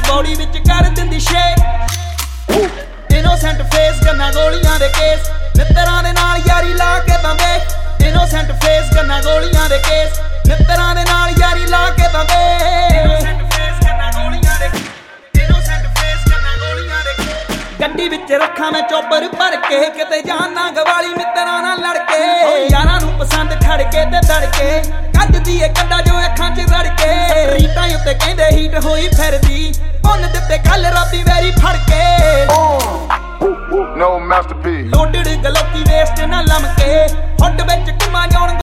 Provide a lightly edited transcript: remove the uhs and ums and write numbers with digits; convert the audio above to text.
ਬੌੜੀ ਵਿੱਚ ਕਰ ਦਿੰਦੀ ਸ਼ੇਕ ਇਨੋਸੈਂਟ ਫੇਸ ਗੰਨਾ ਗੋਲੀਆਂ ਦੇ ਕੇਸ ਮਿੱਤਰਾਂ ਦੇ ਨਾਲ ਯਾਰੀ ਲਾ ਕੇ ਤਾਂ ਵੇਖ ਇਨੋਸੈਂਟ ਫੇਸ ਗੰਨਾ ਗੋਲੀਆਂ ਦੇ ਕੇਸ ਮਿੱਤਰਾਂ ਦੇ ਨਾਲ ਯਾਰੀ ਲਾ ਕੇ ਤਾਂ ਵੇਖ ਗੱਡੀ ਵਿੱਚ ਰੱਖਾਂ ਮੈਂ ਚੋਬਰ ਭਰ ਕੇ ਕਿਤੇ ਜਾਨ ਨਾ ਗਵਾਲੀ ਮਿੱਤਰਾਂ ਨਾਲ ਲੜ ਕੇ ਯਾਰਾਂ ਨੂੰ ਪਸੰਦ ਖੜ ਕੇ ਤੇ ਦੜ ਕੇ ਕੱਢਦੀ ਏ ਕੱਡਾ ਜੋ ਅੱਖਾਂ 'ਚ ਰੜ ਕੇ ਰੀਟਾਂ ਉੱਤੇ ਕਹਿੰਦੇ ਹੀਟ ਹੋਈ ਫਿਰਦੀ ਉਹਨ ਦਿੱਤੇ ਕੱਲ ਰਾਤੀ ਵੈਰੀ ਫੜ ਕੇ No masterpiece ਲੋਡਡ ਗਲੋਕੀ ਵੇਸਟ ਨਾ ਲਮਕੇ ਹੁੱਡ ਵਿੱਚ ਘੁਮਾ ਜਾਣ